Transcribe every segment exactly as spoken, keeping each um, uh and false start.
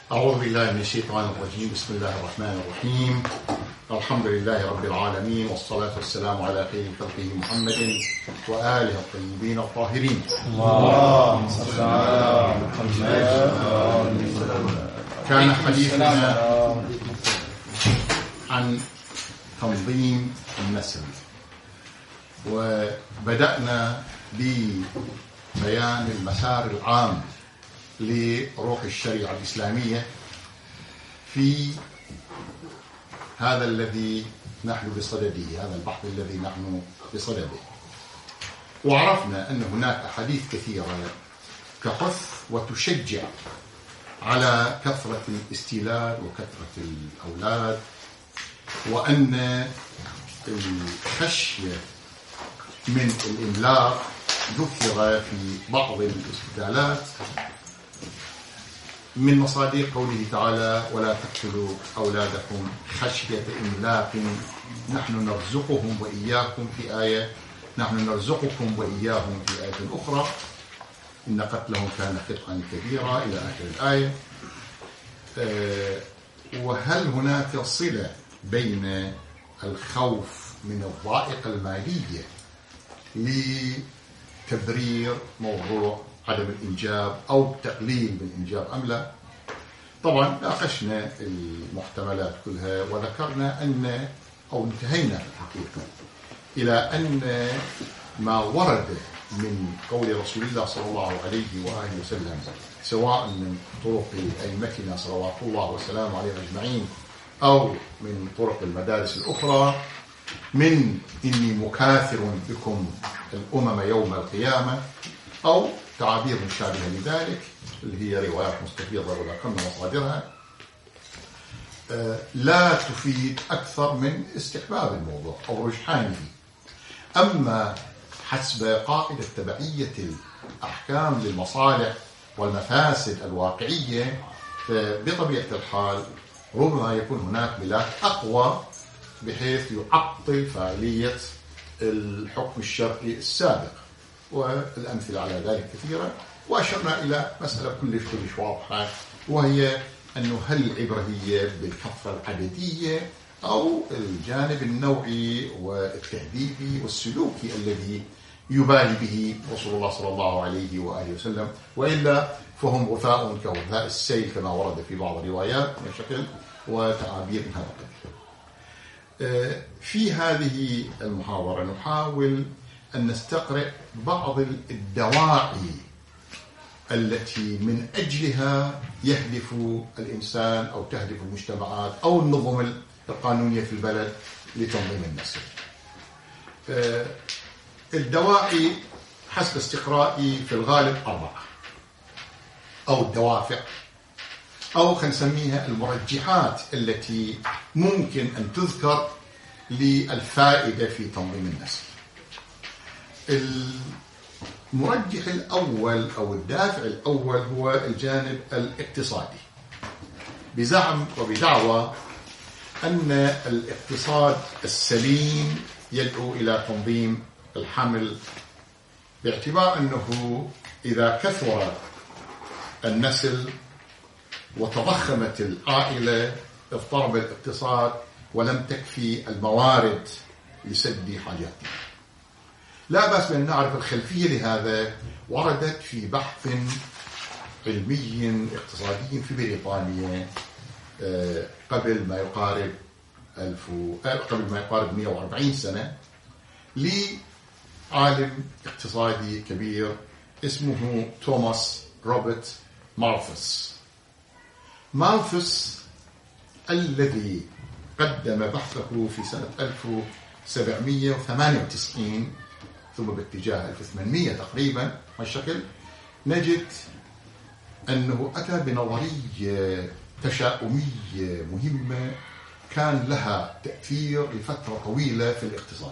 أعوذ بالله من الشيطان الرجيم. بسم الله الرحمن الرحيم. الحمد لله رب العالمين، والصلاة والسلام على خير خلقه محمد وآله الطيبين الطاهرين. اللهم صل على محمد. كان حديثنا عن تنظيم النسل، وبدأنا ببيان المسار العام لروح الشريعة الإسلامية في هذا الذي نحن بصدده، هذا البحث الذي نحن بصدده. وعرفنا أن هناك أحاديث كثيرة تحث وتشجع على كثرة الاستيلاد وكثرة الأولاد، وأن الخشية من الإملاق ذكر في بعض الاستدلالات من مصادر قوله تعالى: ولا تقتلوا أولادكم خشية إملاق نحن نرزقهم وإياكم في آية، نحن نرزقكم وإياهم في آية أخرى، إن قتلهم كان خطأ كبيرا إلى آخر الآية. أه وهل هناك صلة بين الخوف من الضائقة المالية لتبرير موضوع عدم الإنجاب أو تقليل من الإنجاب أم لا؟ طبعا ناقشنا المحتملات كلها، وذكرنا أن أو انتهينا في الحقيقة إلى أن ما ورد من قول رسول الله صلى الله عليه وآله وسلم، سواء من طرق أئمتنا صلوات الله وسلامه عليهم أجمعين أو من طرق المدارس الأخرى، من إني مكاثر بكم الأمم يوم القيامة، أو تعابير مشابهة لذلك اللي هي روايات مستفيضة وذكرنا مصادرها، لا تفيد أكثر من استحباب الموضوع أو رجحانه. أما حسب قاعدة تبعية الأحكام للمصالح والمفاسد الواقعية، فبطبيعة الحال ربما يكون هناك ملاك أقوى بحيث يعطل فعالية الحكم الشرعي السابق، والأمثلة على ذلك كثيرة. وأشرنا إلى مسألة كلش كلش واضحة، وهي أنه هل العبرة هي بالكثرة العددية أو الجانب النوعي والتهذيبي والسلوكي الذي يبالي به رسول الله صلى الله عليه وآله وسلم، وإلا فهم غثاء كغثاء السيل كما ورد في بعض الروايات من شكل وتعابير من هذا القبيل. في هذه المحاضرة نحاول أن نستقرأ بعض الدواعي التي من أجلها يهدف الإنسان أو تهدف المجتمعات أو النظم القانونية في البلد لتنظيم النسل. الدواعي حسب استقرائي في الغالب أربعة، أو الدوافع، أو خلينا نسميها المرجحات التي ممكن أن تذكر للفائدة في تنظيم النسل. المرجح الأول أو الدافع الأول هو الجانب الاقتصادي، بزعم وبدعوى أن الاقتصاد السليم يدعو إلى تنظيم الحمل، باعتبار أنه إذا كثر النسل وتضخمت العائلة اضطرب الاقتصاد ولم تكفي الموارد لسد حاجاتنا. لا بأس بأن نعرف الخلفية لهذا. وردت في بحث علمي اقتصادي في بريطانيا قبل ما يقارب ألف قبل ما يقارب مئة وأربعين سنة، لعالم اقتصادي كبير اسمه توماس روبرت مالثus. مالثus الذي قدم بحثه في سنة ألف وسبعمئة وثمانية وتسعين ثم باتجاه ألف وثمانمئة تقريبا هالشكل، نجد أنه أتى بنظرية تشاؤمية مهمة كان لها تأثير لفترة طويلة في الاقتصاد.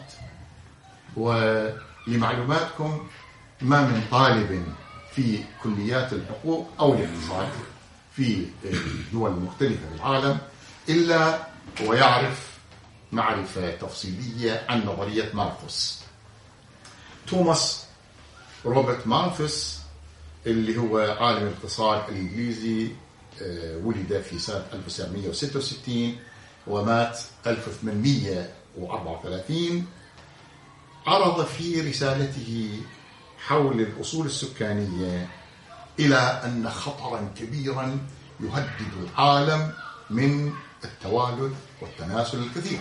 ولمعلوماتكم، ما من طالب في كليات الحقوق أو الاقتصاد في الدول المختلفة في العالم إلا ويعرف معرفة تفصيلية عن نظرية مالثus. توماس روبرت مالثus اللي هو عالم الاقتصاد الإنجليزي ولد في سنة ألف وتسعمئة وستة وستين ومات ألف وثمانمئة وأربعة وثلاثين، عرض في رسالته حول الأصول السكانية إلى أن خطرا كبيرا يهدد العالم من التوالد والتناسل الكثير،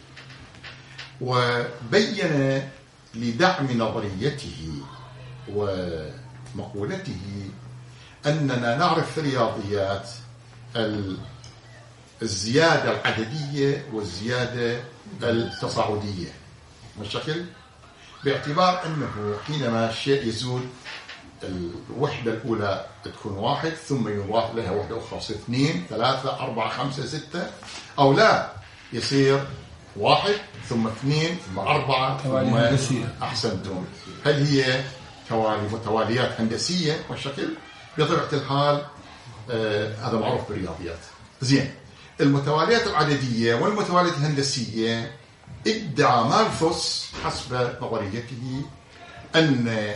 وبين لدعم نظريته ومقولته أننا نعرف في الرياضيات الزيادة العددية والزيادة التصاعدية بالشكل، باعتبار أنه حينما الشيء يزول الوحدة الأولى تكون واحد ثم يضاف لها وحدة أخرى تصير اثنين ثلاثة أربعة خمسة ستة، أو لا يصير واحد ثم اثنين ثم أربعة ثم أحسنتم. هل هي توالي متواليات هندسية والشكل؟ بطبيعة الحال آه هذا معروف بالرياضيات. زين، المتواليات العددية والمتواليات الهندسية ادعى مالثوس حسب نظريته أن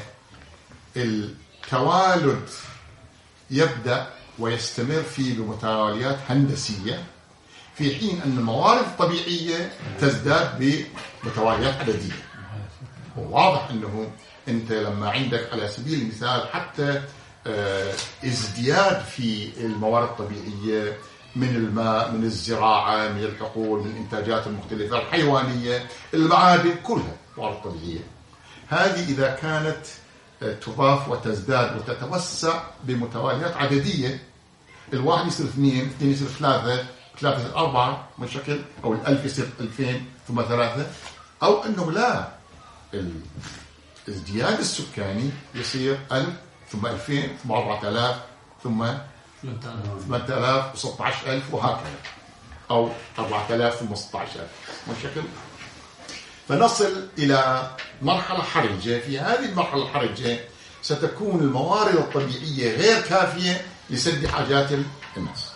التوالد يبدأ ويستمر فيه بمتواليات هندسية، في حين أن الموارد الطبيعية تزداد بمتواليات عددية. وواضح أنه أنت لما عندك على سبيل المثال حتى ازدياد في الموارد الطبيعية من الماء، من الزراعة، من الحقول، من الإنتاجات المختلفة الحيوانية، المعادن، كلها موارد طبيعية. هذه إذا كانت تضاف وتزداد وتتوسع بمتواليات عددية، الواحد يصير اثنين، اثنين يصير ثلاثة، ثلاثة يصير أربعة من شكل، أو الألف يصير ألفين ثم ثلاثة، أو أنه لا، الازدياد السكاني يصير ألف ثم ألفين ثم أربعة آلاف ثم ثمانية آلاف وستة عشر ألف وهكذا، أو أربعة آلاف ثم ستة عشر ألف من شكل. فنصل إلى مرحلة حرجة. في هذه المرحلة الحرجة ستكون الموارد الطبيعية غير كافية لسد حاجات الناس،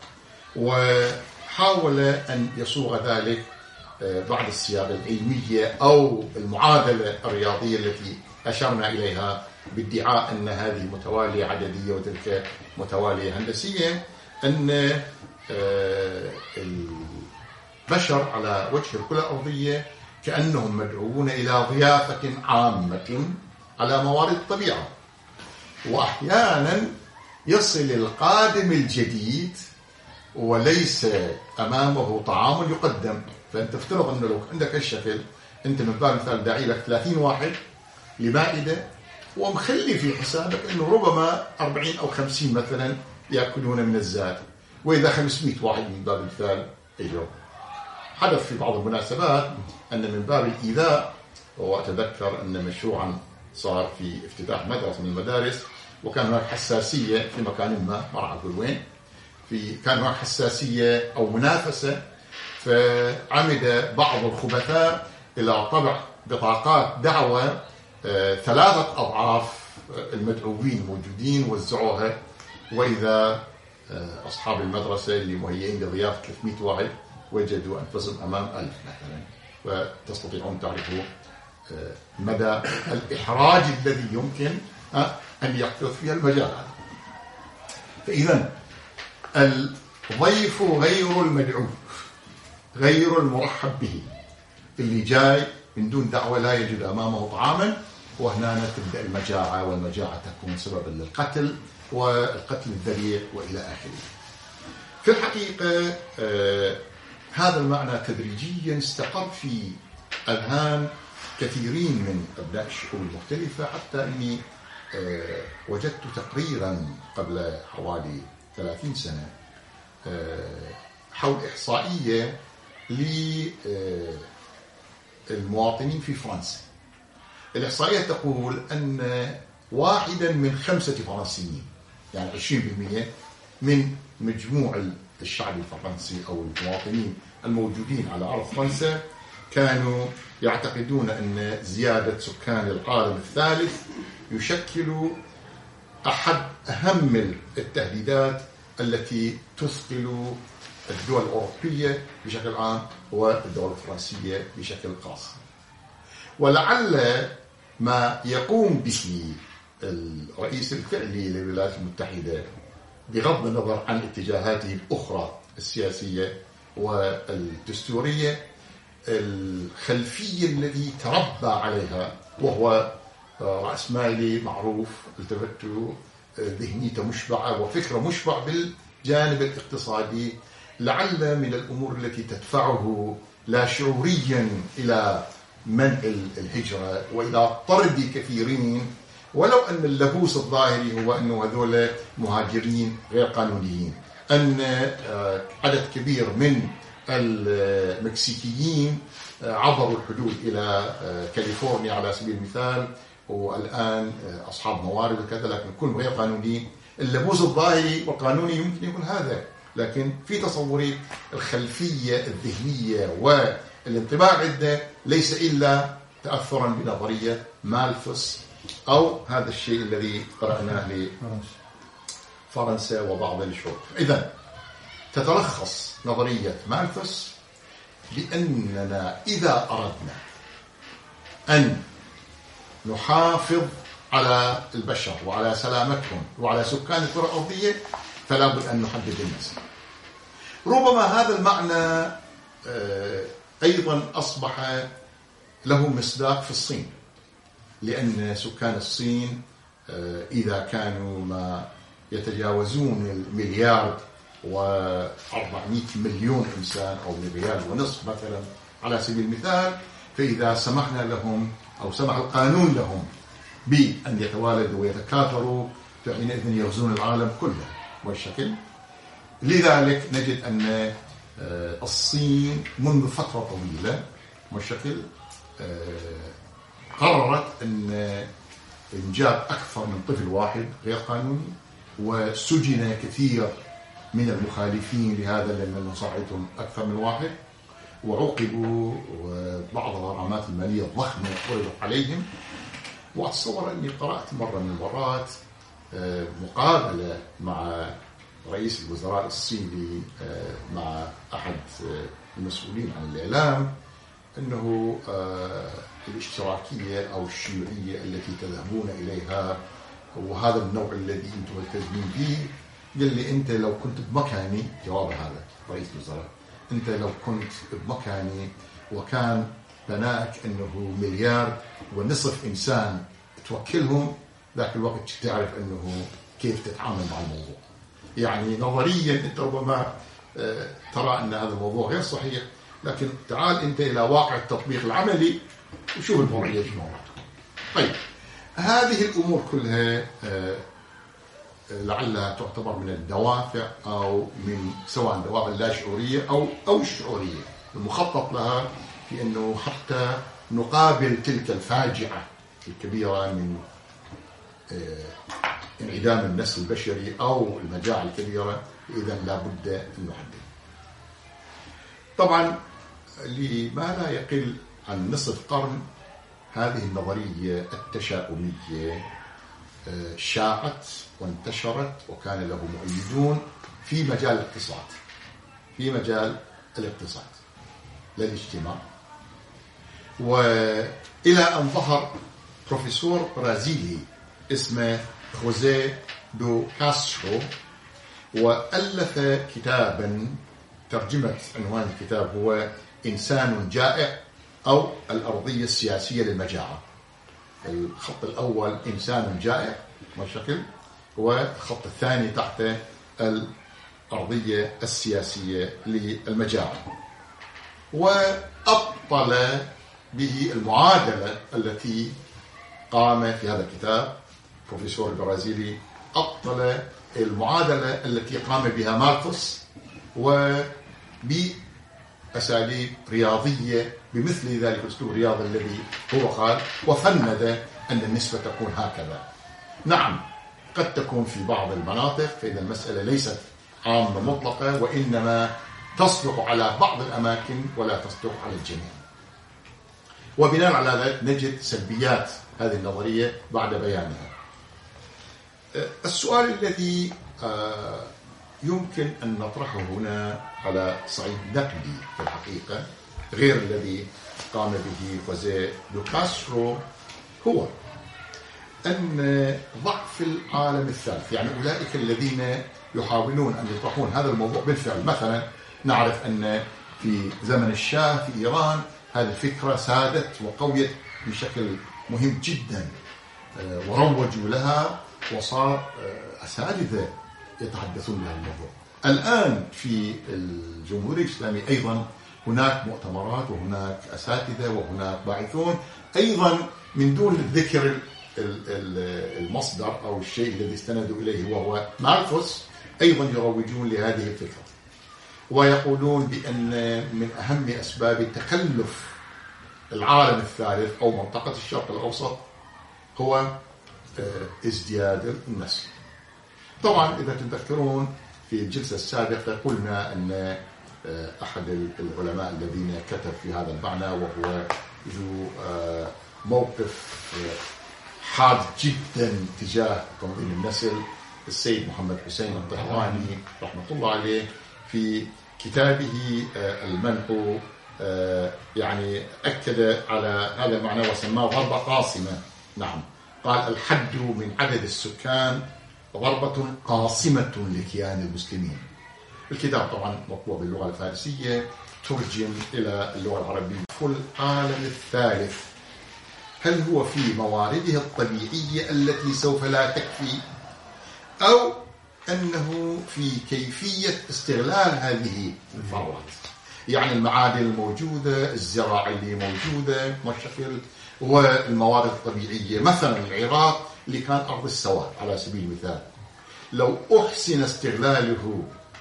وحاول أن يصوغ ذلك بعد الصياغة العلمية أو المعادلة الرياضية التي أشرنا إليها بادعاء أن هذه متوالية عددية وتلك متوالية هندسية، أن البشر على وجه الكرة الأرضية كأنهم مدعوون إلى ضيافة عامة على موارد الطبيعة، وأحيانا يصل القادم الجديد وليس أمامه طعام يقدم. فأنت افترض أنه لو عندك الشكل، أنت من باب مثال داعي لك ثلاثين واحد لمائدة، ومخلي في حسابك أنه ربما أربعين أو خمسين مثلا يأكلون من الزاد، وإذا خمسمئة واحد من باب المثال يجوا. حدث في بعض المناسبات أن من باب الإيذاء، وأتذكر أن مشروعا صار في افتتاح مدرسة من المدارس، وكان هناك حساسية في مكان ما، ما راح أقول وين، في كان هناك حساسية أو منافسة، فعمد بعض الخبثاء إلى طبع بطاقات دعوة آه ثلاثة أضعاف المدعوين الموجودين، وزعوها، وإذا آه أصحاب المدرسة اللي مهيئين لضيافة ثلاثمئة واحد وجدوا أنفسهم أمام ألف مثلا. وتستطيعون تعرفوا آه مدى الإحراج الذي يمكن آه أن يحدث في المجال هذا. فإذا الضيف غير المدعو، غير المرحب به، اللي جاي من دون دعوة لا يجد أمامه طعاما، وهنا تبدأ المجاعة، والمجاعة تكون سببا للقتل والقتل الذريع وإلى آخره. في الحقيقة آه هذا المعنى تدريجيا استقر في أذهان كثيرين من أبناء الشعوب المختلفة، حتى أني آه وجدت تقريرا قبل حوالي ثلاثين سنة آه حول إحصائية للمواطنين في فرنسا. الإحصائية تقول أن واحدا من خمسة فرنسيين، يعني عشرين بالمئة من مجموع الشعب الفرنسي أو المواطنين الموجودين على أرض فرنسا، كانوا يعتقدون أن زيادة سكان القرن الثالث يشكل أحد أهم التهديدات التي تثقل الدول الأوروبية بشكل عام والدول الفرنسية بشكل خاص. ولعل ما يقوم به الرئيس الفعلي للولايات المتحدة بغض النظر عن اتجاهاته الأخرى السياسية والدستورية، الخلفية التي تربى عليها وهو رأسمالي معروف، التفتوا ذهنيته مشبعة وفكرة مشبع بالجانب الاقتصادي، لعل من الأمور التي تدفعه لا شعوريا إلى منع الهجرة وإلى طرد كثيرين، ولو أن اللبوس الظاهري هو أنه هذول مهاجرين غير قانونيين، أن عدد كبير من المكسيكيين عبروا الحدود إلى كاليفورنيا على سبيل المثال، والآن أصحاب موارد وكذا، لكن كلهم غير قانونيين. اللبوس الظاهري والقانوني يمكن يكون هذا، لكن في تصوري الخلفية الذهنية والانطباع عنده ليس إلا تأثرا بنظرية مالثوس أو هذا الشيء الذي قرأناه لفرنسا وبعض الشعوب. إذن تتلخص نظرية مالثوس بأننا إذا أردنا أن نحافظ على البشر وعلى سلامتهم وعلى سكان الكرة الأرضية فلا بد أن نحدد النسل. ربما هذا المعنى أيضا أصبح له مصداق في الصين، لأن سكان الصين إذا كانوا ما يتجاوزون المليار وأربعمائة مليون إنسان أو مليار ونصف مثلا على سبيل المثال، فإذا سمحنا لهم أو سمح القانون لهم بأن يتوالدوا ويتكاثروا فحينئذ يغزون العالم كله والشكل. لذلك نجد أن الصين منذ فترة طويلة والشكل قررت أن إنجاب أكثر من طفل واحد غير قانوني، وسجن كثير من المخالفين لهذا لأن نصاعدهم أكثر من واحد، وعوقبوا وبعض الغرامات المالية الضخمة فرضت عليهم. وأتصور أني قرأت مرة من المرات مقابلة مع رئيس الوزراء الصيني مع أحد المسؤولين عن الإعلام أنه الاشتراكية أو الشيوعية التي تذهبون إليها وهذا النوع الذي أنتم ملتزمين به، قال لي أنت لو كنت بمكاني، جواب هذا رئيس الوزراء، أنت لو كنت بمكاني وكان بناك أنه مليار ونصف إنسان توكلهم، ذاك الوقت تعرف أنه كيف تتعامل مع الموضوع. يعني نظريا أنت ربما ترى أن هذا الموضوع غير صحيح، لكن تعال أنت إلى واقع التطبيق العملي وشوف الوضعية شنو. طيب هذه الأمور كلها لعلها تعتبر من الدوافع أو من سواء دوافع لا شعورية أو أو الشعورية المخطط لها في أنه حتى نقابل تلك الفاجعة الكبيرة من انعدام النسل البشري أو المجاعة الكبيرة. إذن لا بد أن نحدد. طبعا لما لا يقل عن نصف قرن هذه النظرية التشاؤمية شاعت وانتشرت وكان له مؤيدون في مجال الاقتصاد في مجال الاقتصاد للاجتماع، وإلى أن ظهر بروفيسور برازيلي اسمه خوزيه دو كاسترو وألف كتابا، ترجمة عنوان الكتاب هو إنسان جائع أو الأرضية السياسية للمجاعة. الخط الأول إنسان جائع بشكل، والخط الثاني تحته الأرضية السياسية للمجاعة، وأبطل به المعادلة التي قام في هذا الكتاب بروفيسور البرازيلي، أبطل المعادلة التي قام بها مالثوس وبأساليب رياضية بمثل ذلك الأسلوب الرياضي الذي هو قال، وفند أن النسبة تكون هكذا. نعم قد تكون في بعض المناطق، فإن المسألة ليست عامة مطلقة وإنما تصلح على بعض الأماكن ولا تصلح على الجميع. وبناء على ذلك نجد سلبيات هذه النظرية بعد بيانها. السؤال الذي يمكن أن نطرحه هنا على صعيد نقدي في الحقيقة غير الذي قام به خوزيه دو كاسترو هو أن ضعف العالم الثالث، يعني أولئك الذين يحاولون أن يطرحون هذا الموضوع بالفعل. مثلا نعرف أن في زمن الشاه في إيران هذه الفكرة سادت وقويت بشكل مهم جدا، وروجوا لها وصار أساتذة يتحدثون بهذا الموضوع. الآن في الجمهورية الإسلامية أيضا هناك مؤتمرات وهناك أساتذة وهناك باحثون أيضا من دون ذكر المصدر أو الشيء الذي استندوا إليه وهو مالثوس، أيضا يروجون لهذه الفكرة ويقولون بأن من أهم أسباب تكلف العالم الثالث أو منطقة الشرق الأوسط هو ازدياد النسل. طبعا إذا تذكرون في الجلسة السابقة قلنا أن أحد العلماء الذين كتب في هذا المعنى وهو ذو موقف حاد جدا تجاه تنظيم النسل السيد محمد حسين الطهراني رحمة الله عليه في كتابه المنح يعني أكد على هذا المعنى وسماه ضربة قاصمة. نعم، قال الحد من عدد السكان ضربة قاصمة لكيان المسلمين. الكتاب طبعا مطبوع باللغة الفارسية ترجم إلى اللغة العربية. العالم الثالث هل هو في موارده الطبيعية التي سوف لا تكفي، أو أنه في كيفية استغلال هذه الثروات؟ يعني المعادن الموجودة، الزراعة اللي موجودة مشكل، والموارد الطبيعية. مثلا العراق اللي كان أرض السواد على سبيل المثال، لو أحسن استغلاله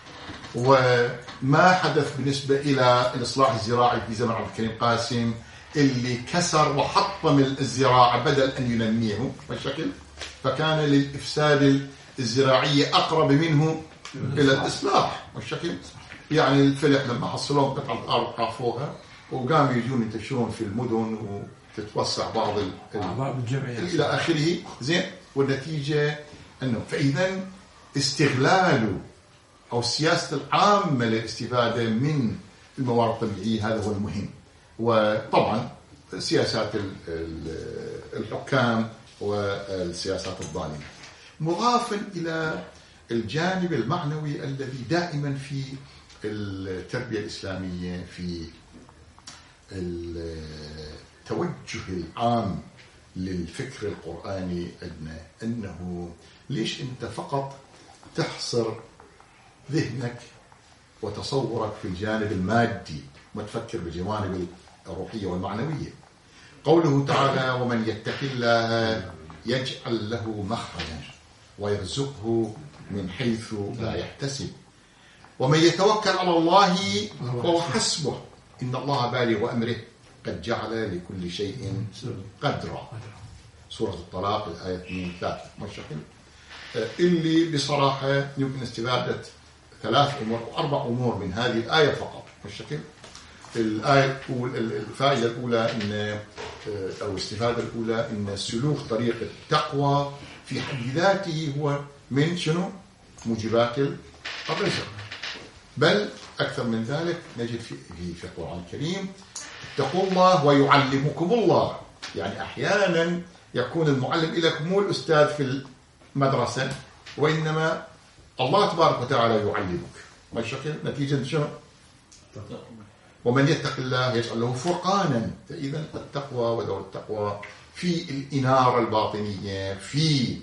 وما حدث بالنسبة إلى الإصلاح الزراعي في زمن عبد الكريم قاسم اللي كسر وحطم الزراعة بدل أن ينميه بشكل، فكان للإفساد الزراعية أقرب منه إلى الإصلاح والشكل. يعني الفلح لما حصلون قطعة أرض قافوها وقاموا يجون ينتشرون في المدن وتتوسع بعض إلى آخره زين، والنتيجة أنه فإذا استغلال أو السياسة العامة للاستفادة من الموارد الطبيعية هذا هو المهم. وطبعا سياسات الحكام والسياسات الظالمة، مضافا إلى الجانب المعنوي الذي دائما في التربية الإسلامية في التوجه العام للفكر القرآني أنه, أنه ليش أنت فقط تحصر ذهنك وتصورك في الجانب المادي ما تفكر بالجوانب الروحية والمعنوية. قوله تعالى ومن يتق الله يجعل له مخرجا ويرزقه من حيث لا يحتسب ومن يتوكل على الله فهو حسبه إن الله بالغ أمره قد جعل لكل شيء قدرا. سورة الطلاق الآية اثنين ثلاثة مشكل، اللي بصراحة يمكن استفادة ثلاث أمور أو أربع أمور من هذه الآية فقط مشكل. الآية الفائدة الأولى إن أو الاستفادة الأولى إن سلوك طريق التقوى في حد ذاته هو من شنو؟ موجبات الرزق. بل أكثر من ذلك نجد في في القرآن الكريم اتقوا الله ويعلمكم الله. يعني أحيانا يكون المعلم لكم مو الأستاذ في المدرسة، وإنما الله تبارك وتعالى يعلمك. ما الشكل نتيجة شنو؟ ومن يتق الله يجعل له فرقانا. فإذا التقوى ودور التقوى في الإنارة الباطنية، في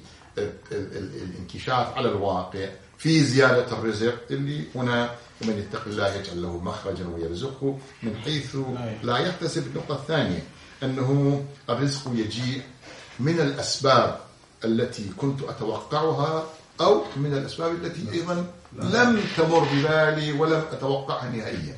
الانكشاف على الواقع، في زيادة الرزق اللي هنا ومن يتق الله يجعل له مخرجا ويرزقه من حيث لا يحتسب. النقطة الثانية أنه الرزق يجيء من الأسباب التي كنت أتوقعها أو من الأسباب التي أيضا لم تمر ببالي ولم أتوقعها نهائيا.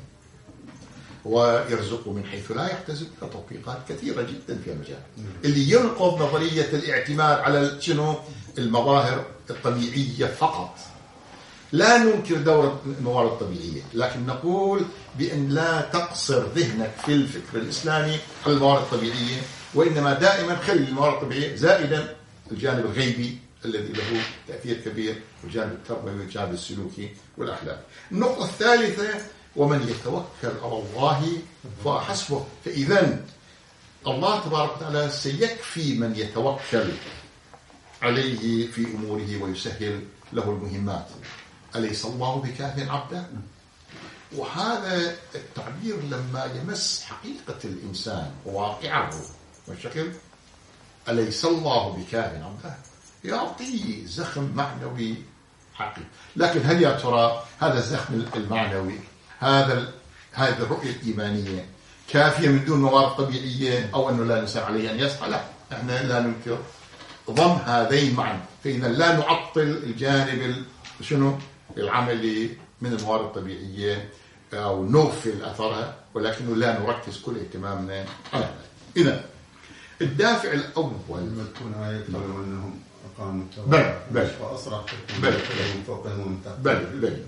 ويرزقه من حيث لا يحتسب تطبيقات كثيرة جدا في المجال اللي ينقض نظرية الاعتماد على شنو المظاهر الطبيعية فقط. لا ننكر دور الموارد الطبيعية، لكن نقول بأن لا تقصر ذهنك في الفكر الإسلامي على الموارد الطبيعية، وإنما دائما خلي الموارد الطبيعية زائدا الجانب الغيبي الذي له تأثير كبير، والجانب التربوي والجانب السلوكي والأخلاقي. النقطة الثالثة ومن يتوكل على الله فحسبه. فإذا الله تبارك وتعالى سيكفي من يتوكل عليه في أموره ويسهل له المهمات. أليس الله بكاف عبده؟ وهذا التعبير لما يمس حقيقة الإنسان وواقعه والشكل، أليس الله بكاف عبده، يعطي زخم معنوي حقيقي. لكن هل يا ترى هذا الزخم المعنوي، هذا هذه الرؤية الإيمانية كافية من دون موارد طبيعية، أو أنه لا نسأل عليه أن يصحى؟ لا، احنا لا ننكر ضم هذين معا، فإذا لا نعطل الجانب شنو العملي من الموارد الطبيعية أو نغفل أثرها، ولكنه لا نركز كل اهتمامنا على هذا. إذا الدافع الأول لما تكون آية لو أنهم أقاموا بل بل فأسرع بل فوقهم بل بل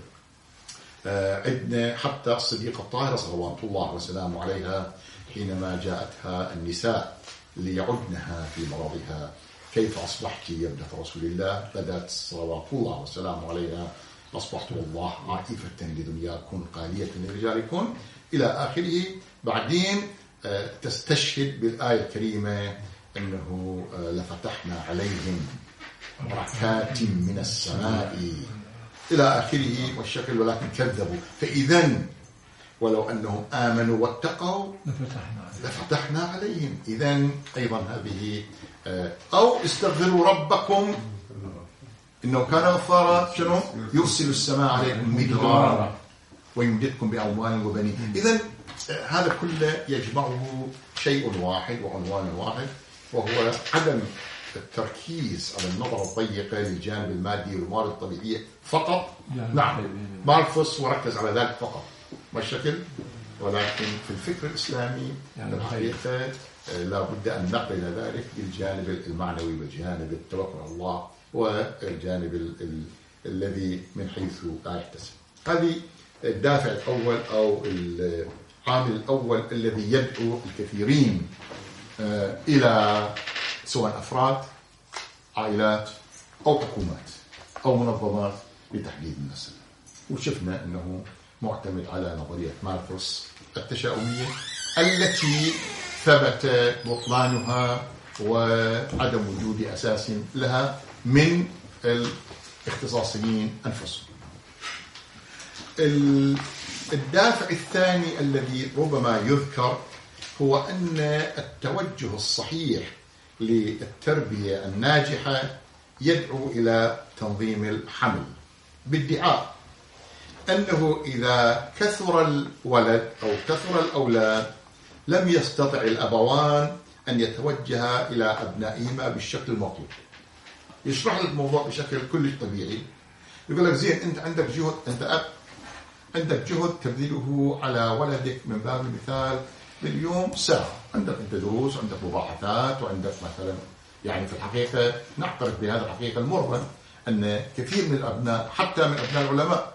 عندنا حتى الصديقة الطاهرة صلوات الله وسلامه عليها حينما جاءتها النساء ليعدنها في مرضها: كيف أصبحت يا ابنة رسول الله؟ بدأت صلوات الله وسلامه عليها: أصبحت والله عائفة لدنياكم قالية لرجالكم، إلى آخره. بعدين تستشهد بالآية الكريمة أنه لفتحنا عليهم بركات من السماء إلى آخره والشكل، ولكن كذبوا. فإذا ولو أنهم آمنوا واتقوا لفتحنا عليهم. إذن أيضا هذه أو استغفروا ربكم إنه كان غفارا شنو يرسل السماء عليكم مدرارا ويمددكم بأموال وبنين. إذن هذا كله يجمعه شيء واحد وعنوان واحد، وهو عدم التركيز على النظرة الضيقة للجانب المادي والموارد الطبيعية فقط. نعم، ماركس وركز على ذلك فقط والشكل، ولكن في الفكر الإسلامي الحقيقة لا بد أن نقل ذلك بالجانب المعنوي والجانب التوكل على الله والجانب ال ال الذي من حيث لا يحتسب. هذه الدافع الأول أو العامل الأول الذي يدعو الكثيرين إلى سواء أفراد، عائلات، أو حكومات أو منظمات لتحديد النسل. وشفنا أنه معتمد على نظرية مالثus التشاؤمية التي ثبت بطلانها وعدم وجود أساس لها من الاختصاصيين أنفسهم. الدافع الثاني الذي ربما يذكر هو أن التوجه الصحيح للتربية الناجحة يدعو إلى تنظيم الحمل، بادعاء أنه إذا كثر الولد أو كثر الأولاد لم يستطع الأبوان أن يتوجها إلى أبنائهما بالشكل المطلوب. يشرح لك الموضوع بشكل كلش طبيعي، يقول لك زين أنت عندك جهد، أنت أب عندك جهد تبذله على ولدك من باب المثال باليوم ساعة، عندك أنت دروس، عندك مباحثات، وعندك مثلا يعني في الحقيقة نعترف بهذا الحقيقة المرة أن كثير من الأبناء حتى من أبناء العلماء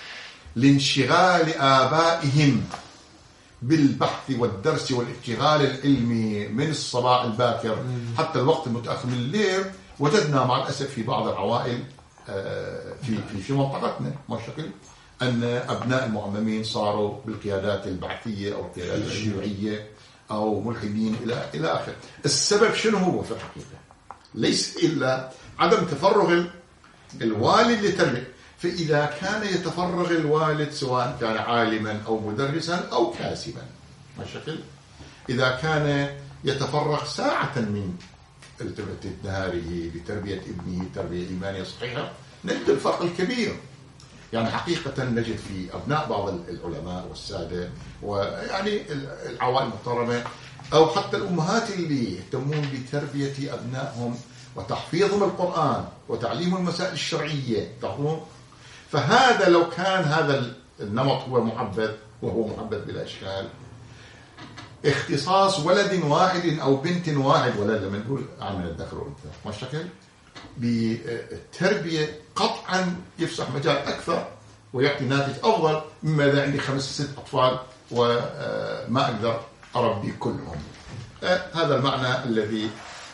لانشغال آبائهم بالبحث والدرس والاشتغال العلمي من الصباح الباكر حتى الوقت المتأخر من الليل، وجدنا مع الأسف في بعض العوائل في في في منطقتنا مشكل أن أبناء المعممين صاروا بالقيادات البعثية أو القيادات الشيوعية أو ملحدين إلى إلى آخره. السبب شنو هو في الحقيقة؟ ليس إلا عدم تفرغ الوالد لتربية. فإذا كان يتفرغ الوالد سواء كان عالما أو مدرسا أو كاسبا مشكل، إذا كان يتفرغ ساعة من نهاره لتربية ابنه تربية إيمانية صحيحة، نجد الفرق الكبير. يعني حقيقة نجد في أبناء بعض العلماء والسادة ويعني العوائل المحترمة أو حتى الأمهات اللي يهتمون بتربية أبنائهم وتحفيظهم القرآن وتعليم المسائل الشرعية تعرفون. فهذا لو كان هذا النمط هو محبذ، وهو محبذ بلا إشكال، اختصاص ولد واحد أو بنت واحد، ولا لما نقول عن الذكر والأنثى ما الشكل بالتربية قطعا يفسح مجال أكثر ويعطي ناتج أفضل مما إذا عندي خمس ست أطفال وما أقدر أربي كلهم. هذا المعنى الذي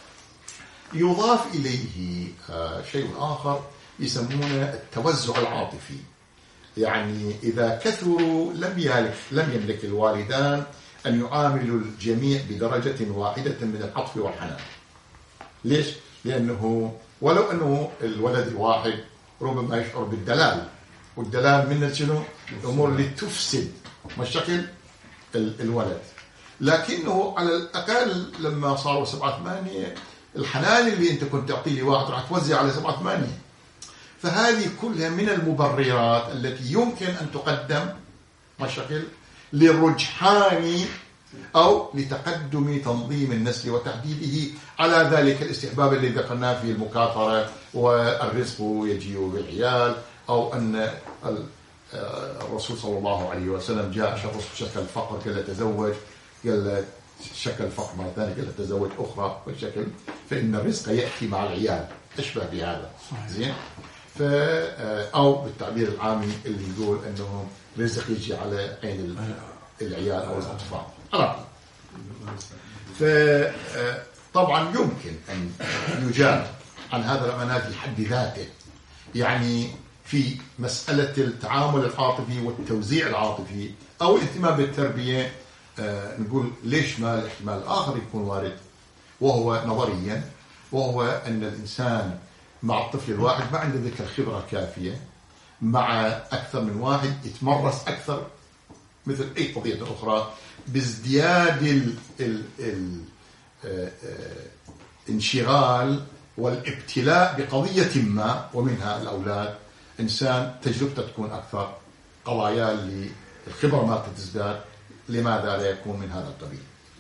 يضاف إليه شيء آخر يسمونه التوزع العاطفي. يعني إذا كثروا لم يملك لم يملك الوالدان أن يعاملوا الجميع بدرجة واحدة من العطف والحنان. ليش؟ لأنه ولو أنه الولد الواحد ربما يشعر بالدلال والدلال من شنو؟ الأمور اللي تفسد مشاكل الولد. لكنه على الأقل لما صاروا سبعة ثمانية الحنان اللي أنت كنت تعطيه لي واحد راح توزع على سبعة ثمانية. فهذه كلها من المبررات التي يمكن أن تقدم مشاكل للرجحان أو لتقدم تنظيم النسل وتحديده على ذلك الاستحباب الذي ذكرناه في المكاثرة والرزق يجيء بالعيال، أو أن الرسول صلى الله عليه وسلم جاء شخص شكل الفقر قال تزوج، قال شكل الفقر مرة ثانية قال تزوج أخرى والشكل، فإن الرزق يأتي مع العيال، أشبه بهذا زين. ف أو بالتعبير العامي اللي يقول أنه رزق يجي على عين العيال أو الأطفال. فطبعا يمكن أن يجاب عن هذا الأمانات في حد ذاته، يعني في مسألة التعامل العاطفي والتوزيع العاطفي أو الاهتمام بالتربية. نقول ليش ما الاحتمال الآخر يكون وارد، وهو نظريا، وهو أن الإنسان مع الطفل الواحد ما عنده ذيك الخبرة الكافية، مع أكثر من واحد يتمرس أكثر مثل أي قضية أخرى بازدياد ال ال ال الانشغال والابتلاء بقضية ما، ومنها الأولاد، إنسان تجربته تكون أكثر، قضايا اللي الخبرة ما تزداد، لماذا لا يكون من هذا القبيل؟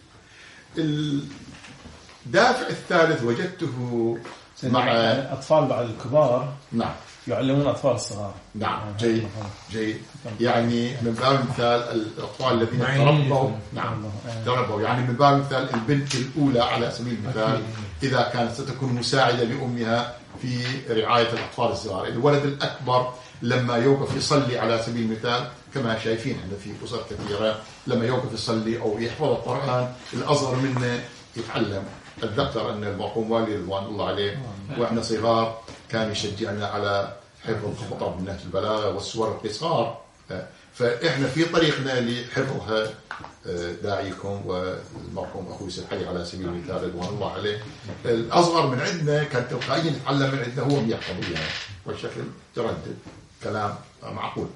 الدافع الثالث وجدته مع أطفال بعد الكبار. نعم. يعلمون أطفال الصغار. نعم. جيد جيد. يعني من باب المثال الأطفال الذين تربوا، نعم تربوا، يعني من باب المثال البنت الأولى على سبيل المثال إذا كانت ستكون مساعدة لأمها في رعاية الأطفال الصغار، الولد الأكبر لما يوقف يصلي على سبيل المثال كما شايفين احنا في أسر كثيرة، لما يوقف يصلي أو يحفظ القرآن الأصغر منه يتعلم. أتذكر أن المرحوم والي رضوان الله عليه وإحنا صغار كان يشجعنا على حفظ خطب من نهج البلاغة والسور القصار، فإحنا في طريقنا لحفظها داعيكم والمرحوم أخوي سلحي على سبيل المثال رضوان الله عليه، الأصغر من عندنا كان تلقائيا يتعلم من عندنا هو بيحفظ يعني والشكل تردد كلام معقول.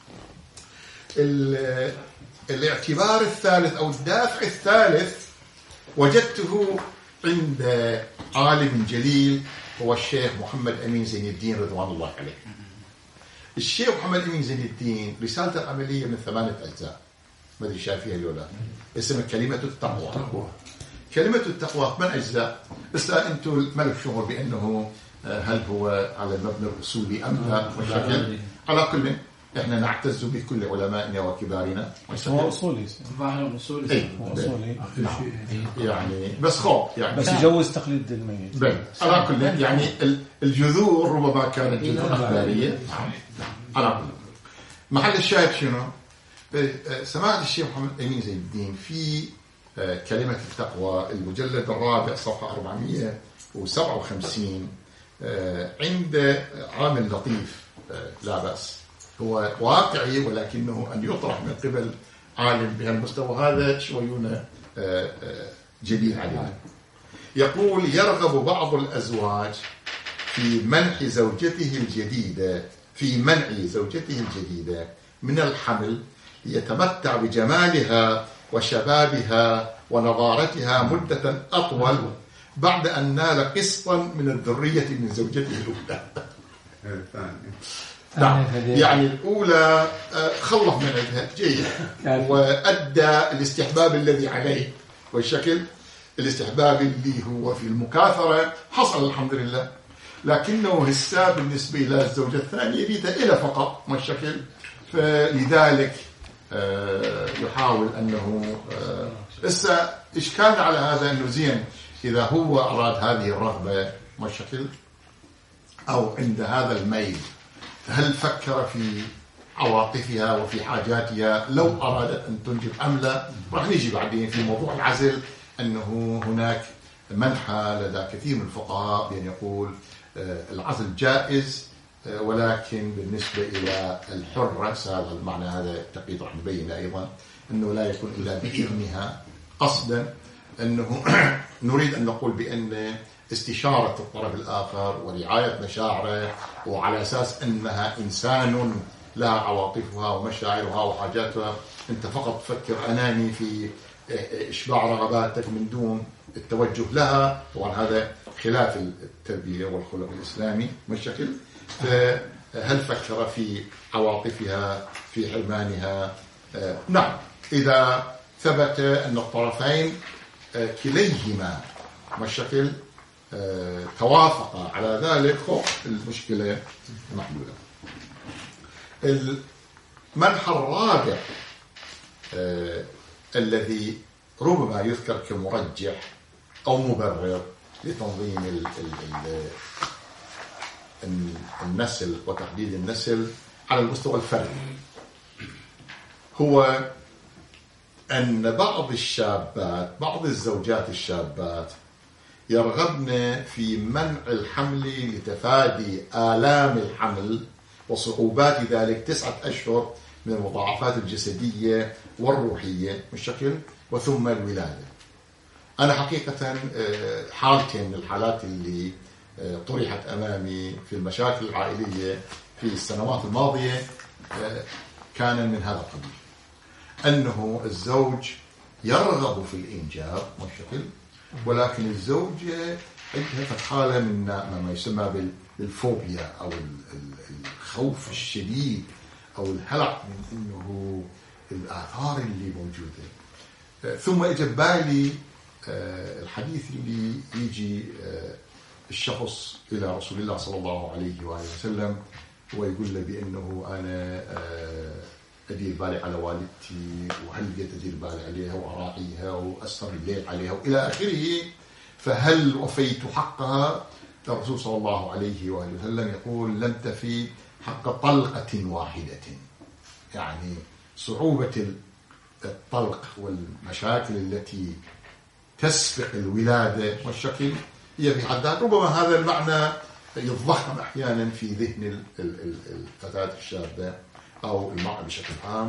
الاعتبار الثالث أو الدافع الثالث وجدته عند عالم جليل هو الشيخ محمد أمين زين الدين رضوان الله عليه. الشيخ محمد أمين زين الدين رسالته العملية من ثمانية أجزاء، ما أدري شايفيها ولا، اسمها كلمة التقوى. كلمة التقوى ثمان أجزاء. بس أنتم ما لك شعور بأنه هل هو على المبنى الأصولي أم لا؟ وشكل على كل احنا نعتز بكل علمائنا وكبارنا. هو اصولي ظاهر اصولي اصولي يعني بس خوف يعني بس يجوز تقليد الميت. على كل يعني الجذور ربما كانت جذور اخباريه. على كل محل الشاهد شنو؟ سماحة الشيخ محمد أمين زين الدين في كلمة التقوى المجلد الرابع صفحة أربعمائة وسبعة وخمسين عند عامل لطيف لا بأس، هو واقعي ولكنه أن يطرح من قبل عالم بهالمستوى هذا شويون جديد علينا. يقول: يرغب بعض الأزواج في منح زوجته الجديدة في منع زوجته الجديدة من الحمل ليتمتع بجمالها وشبابها ونضارتها مدة أطول بعد أن نال قسطا من الذرية من زوجته الأولى. نعم، يعني الأولى خلص من عندها جيد وأدى الاستحباب الذي عليه، والشكل الاستحباب اللي هو في المكاثرة حصل الحمد لله، لكنه هسه بالنسبة إلى الزوجة الثانية يريدها إلى فقط ما الشكل، فلذلك يحاول أنه هسه إشكالنا على هذا أنه زين إذا هو أراد هذه الرغبة ما الشكل أو عند هذا الميل، هل فكر في عواطفها وفي حاجاتها لو أرادت أن تنجب أم لا؟ راح نيجي بعدين في موضوع العزل أنه هناك منحى لدى كثير من الفقهاء بأن يقول العزل جائز، ولكن بالنسبة إلى الحرة هذا المعنى هذا التقييد راح نبين أيضا أنه لا يكون إلا بإذنها قصدا، أنه نريد أن نقول بأن استشارة الطرف الآخر ورعاية مشاعره وعلى أساس أنها إنسان لها عواطفها ومشاعرها وحاجاتها، أنت فقط تفكر أناني في إشباع رغباتك من دون التوجه لها. طبعا هذا خلاف التربية والخلق الإسلامي بالشكل. فهل فكر في عواطفها، في حرمانها؟ نعم، إذا ثبت أن الطرفين كليهما بالشكل توافق على ذلك، المشكلة محلولة. المنحى الرابع آه الذي ربما يذكر كمرجح أو مبرر لتنظيم ال ال ال النسل وتحديد النسل على المستوى الفردي، هو أن بعض الشابات، بعض الزوجات الشابات يرغبن في منع الحمل لتفادي آلام الحمل وصعوبات ذلك تسعة أشهر من المضاعفات الجسدية والروحية بالشكل، وثم الولادة. أنا حقيقة حالتين من الحالات اللي طرحت أمامي في المشاكل العائلية في السنوات الماضية كان من هذا القبيل، أنه الزوج يرغب في الإنجاب بالشكل، ولكن الزوجة عندها حالة من ما يسمى بالفوبيا أو الخوف الشديد أو الهلع من أنه الآثار اللي موجودة. ثم إجا بالي الحديث اللي يجي الشخص إلى رسول الله صلى الله عليه وآله وسلم ويقول له بأنه أنا أدير بالي على والدتي، وهل قد أدير بالي عليها وأراعيها وأسهر الليل عليها وإلى آخره، فهل وفيت حقها؟ الرسول صلى الله عليه وآله وسلم يقول لم تفي حق طلقة واحدة. يعني صعوبة الطلق والمشاكل التي تسبق الولادة والشكل هي في حد ذاتها، ربما هذا المعنى يتضخم أحيانا في ذهن الفتاة الشابة أو المرأة بشكل عام،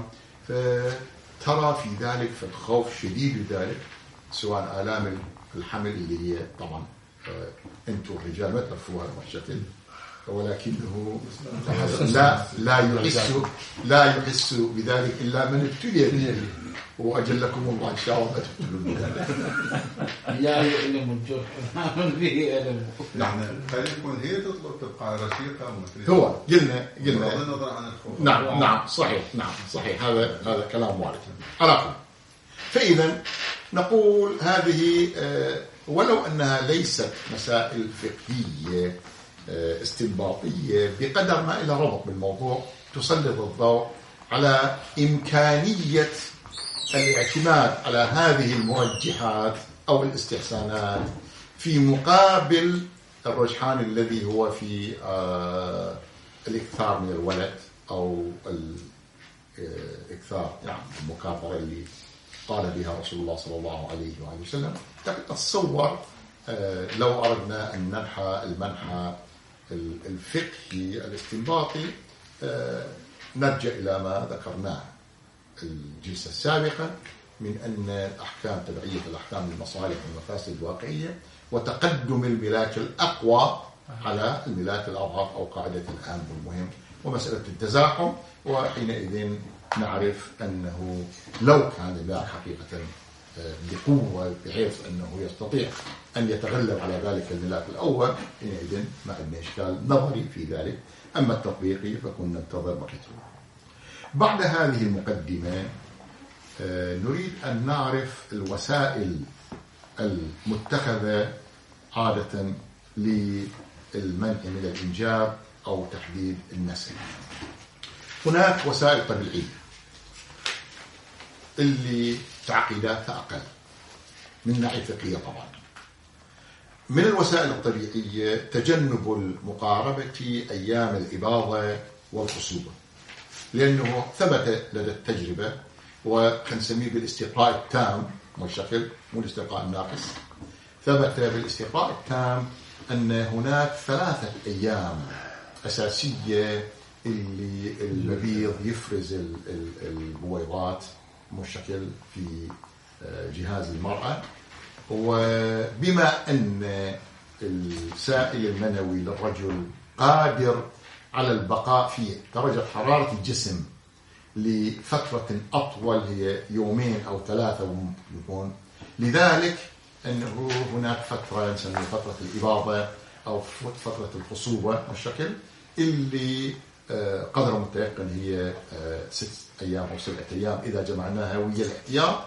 فترى في ذلك فالخوف شديد لذلك، سواء آلام الحمل اللي هي طبعا أنتم الرجال ما تعرفوا هذا الشكل، ولكنه لا لا يحس لا يحس بذلك إلا من ابتلي به، وأجلكم الله إن شاء الله ما تبتلون بذلك. لا يعلم الجرح ما من به ألم. نعم، خلينا نقول هي تطلب تبقى رشيقة ومثل هو قلنا قلنا بغض النظر عن الخوف. نعم نعم صحيح، نعم صحيح، هذا هذا كلام وارد على كل. فإذا نقول هذه ولو أنها ليست مسائل فقهية استنباطية بقدر ما إلى ربط بالموضوع، تسلط الضوء على إمكانية الاعتماد على هذه المرجحات أو الاستحسانات في مقابل الرجحان الذي هو في الإكثار من الولد أو الإكثار، يعني المكاثرة اللي قال بها رسول الله صلى الله عليه وآله وسلم. أتصور لو أردنا أن ننحى المنحى الفقهي الاستنباطي نرجع إلى ما ذكرناه الجلسة السابقة من أن أحكام تبعية الأحكام المصالح والمفاسد الواقعية وتقدم الملاك الأقوى على الملاك الأضعف أو قاعدة الأهم والمهم ومسألة التزاحم، وحينئذ نعرف أنه لو كان الملاك حقيقة بقوة بحيث أنه يستطيع أن يتغلب على ذلك الملاك الأول، حينئذ ما عندنا إشكال نظري في ذلك. أما التطبيقي فكنا ننتظر بقيته. بعد هذه المقدمة نريد أن نعرف الوسائل المتخذة عادة للمنع من الإنجاب أو تحديد النسل. هناك وسائل طبيعية اللي تعقيداتها أقل من ناحية فقهية طبعا. من الوسائل الطبيعية تجنب المقاربة أيام الإباضة والخصوبة، لأنه ثبت لدى التجربة وخنسميه بالاستقراء التام والشكل مو الاستقراء الناقص، ثبت بالاستقراء التام أن هناك ثلاثة أيام أساسية اللي المبيض يفرز البويضات مشكل في جهاز المرأة، وبما أن السائل المنوي للرجل قادر على البقاء في درجة حرارة الجسم لفترة أطول، هي يومين أو ثلاثة يكون. لذلك أنه هناك فترة نسميها فترة الإباضة أو فترة الخصوبة والشكل، اللي قدر متيقن هي ست أيام أو سبعة أيام إذا جمعناها ويا الاحتياط.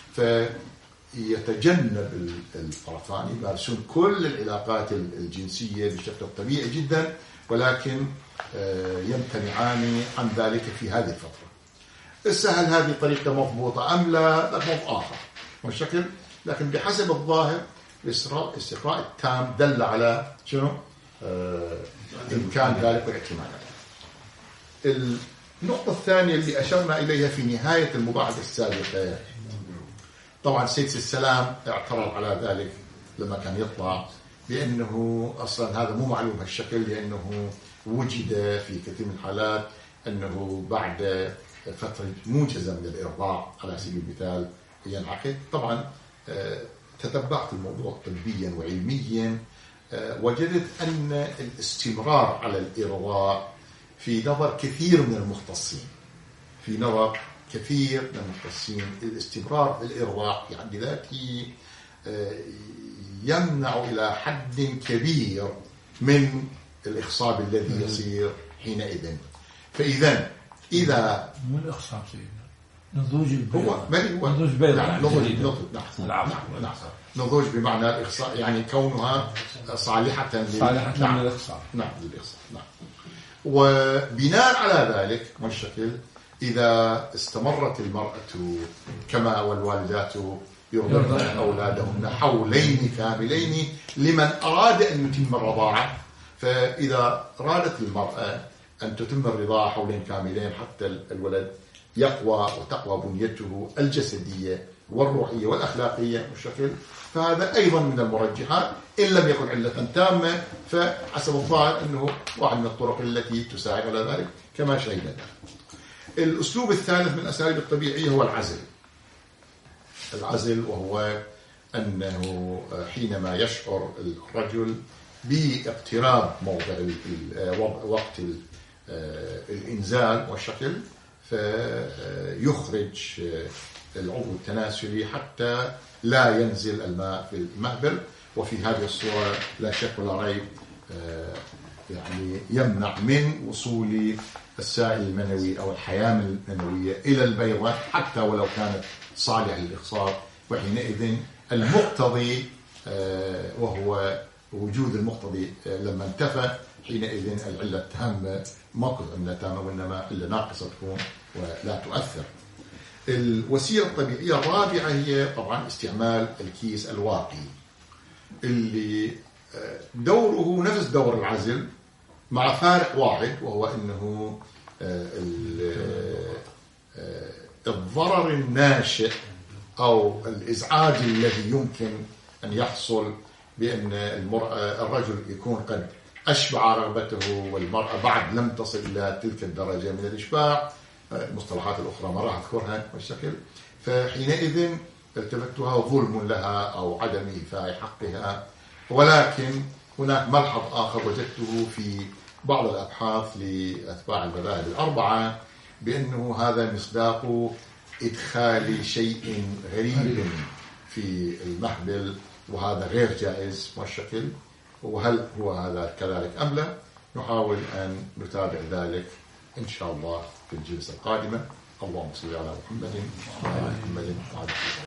فيتجنب الطرفان يمارسون كل العلاقات الجنسية بشكل طبيعي جدا، ولكن يمتنعان عن ذلك في هذه الفترة. السهل هذه طريقة مضبوطة أم لا؟ مضبوط آخر والشكل، لكن بحسب الظاهر الاستقراء التام دل على شنو؟ آه إمكان ذلك والاحتمالات. النقطة الثانية اللي أشرنا إليها في نهاية المباحثة السابقة، طبعا سيد السلام اعترض على ذلك لما كان يطلع، لأنه أصلا هذا مو معلوم هالشكل، لأنه وجد في كثير من الحالات أنه بعد فترة موجزة من الإرضاع على سبيل المثال ينعقد. طبعا تتبعت الموضوع طبيا وعلميا، وجدت أن الاستمرار على الإرضاع في نظر كثير من المختصين في نظر كثير من المختصين الاستمرار في الإرضاع في حد ذاته يمنع إلى حد كبير من الإخصاب الذي يصير حينئذ. فإذا إذا مو الإخصاب سيدنا، نضوج البيض، هو ما هو نضوج بيض، نعم نضوج نعم نعم نضوج بمعنى الإخصاب، يعني كونها صالحة صالحة نعم للإخصاب، نعم للإخصاب نعم. وبناء على ذلك والشكل، إذا استمرت المرأة كما والوالدات يرضعن أولادهن حولين كاملين لمن أراد أن يتم الرضاعة، فإذا أرادت المرأة أن تتم الرضاعة حولين كاملين حتى الولد يقوى وتقوى بنيته الجسدية والروحية والأخلاقية والشكل، فهذا أيضا من المرجحات إن لم يكن علة تامة، فحسب الظاهر أنه واحد من الطرق التي تساعد على ذلك كما شاهدنا. الأسلوب الثالث من الأساليب الطبيعية هو العزل. العزل وهو أنه حينما يشعر الرجل باقتراب موضع وقت الإنزال والشكل، فيخرج العضو التناسلي حتى لا ينزل الماء في المهبل، وفي هذه الصورة لا شك ولا ريب يعني يمنع من وصول السائل المنوي أو الحياة المنوية إلى البيضة حتى ولو كانت صالحة للإخصاب. وحينئذ المقتضي وهو وجود المقتضي لما انتفى، حينئذ العلة التامة ما علة تامة وإنما علة ناقصة تكون ولا تؤثر. الوسيلة الطبيعية الرابعة هي طبعا استعمال الكيس الواقي، اللي دوره نفس دور العزل مع فارق واحد، وهو أنه الضرر الناشئ أو الإزعاج الذي يمكن أن يحصل بأن المرأة الرجل يكون قد أشبع رغبته والمرأة بعد لم تصل إلى تلك الدرجة من الإشباع، المصطلحات الأخرى ما راح أذكرها بالشكل، فحينئذ ارتبطها ظلم لها أو عدم إيفاء حقها. ولكن هناك ملحظ آخر وجدته في بعض الأبحاث لأتباع المذاهب الأربعة، بأنه هذا مصداق إدخال شيء غريب في المهبل، وهذا غير جائز والشكل. وهل هو هذا كذلك أم لا؟ نحاول أن نتابع ذلك إن شاء الله في الجلسة القادمة. اللهم صل على محمد وعلى محمد.